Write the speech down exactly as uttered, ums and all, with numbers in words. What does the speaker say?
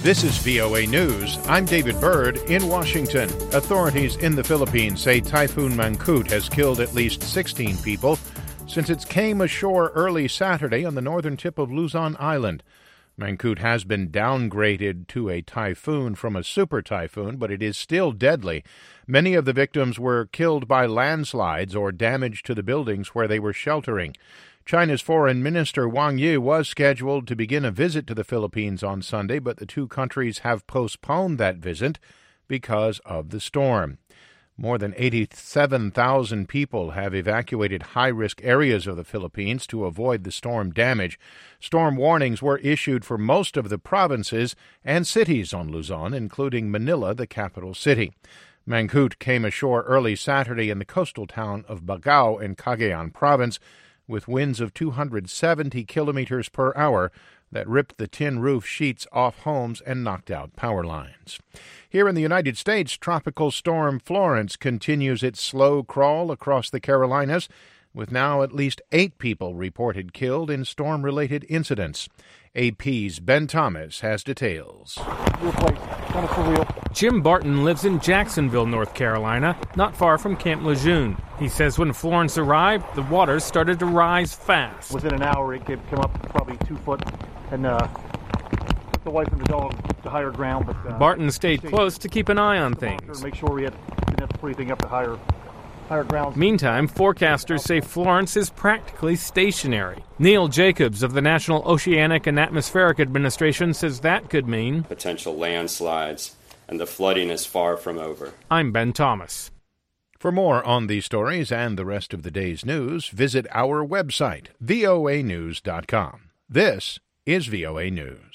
This is V O A News. I'm David Byrd in Washington. Authorities in the Philippines say Typhoon Mangkhut has killed at least sixteen people since it came ashore early Saturday on the northern tip of Luzon Island. Mangkhut has been downgraded to a typhoon from a super typhoon, but it is still deadly. Many of the victims were killed by landslides or damage to the buildings where they were sheltering. China's Foreign Minister Wang Yi was scheduled to begin a visit to the Philippines on Sunday, but the two countries have postponed that visit because of the storm. More than eighty-seven thousand people have evacuated high-risk areas of the Philippines to avoid the storm damage. Storm warnings were issued for most of the provinces and cities on Luzon, including Manila, the capital city. Mangkhut came ashore early Saturday in the coastal town of Bagao in Cagayan province, with winds of two hundred seventy kilometers per hour that ripped the tin roof sheets off homes and knocked out power lines. Here in the United States, Tropical Storm Florence continues its slow crawl across the Carolinas, with now at least eight people reported killed in storm-related incidents. A P's Ben Thomas has details. Jim Barton lives in Jacksonville, North Carolina, not far from Camp Lejeune. He says when Florence arrived, the waters started to rise fast. Within an hour, it came up probably two foot and uh, took the wife and the dog to higher ground. But uh, Barton stayed close to keep an eye on things. Make sure we had, didn't have to put anything up to higher higher grounds. Meantime, forecasters say Florence is practically stationary. Neil Jacobs of the National Oceanic and Atmospheric Administration says that could mean potential landslides, and the flooding is far from over. I'm Ben Thomas. For more on these stories and the rest of the day's news, visit our website, V O A news dot com. This is V O A News.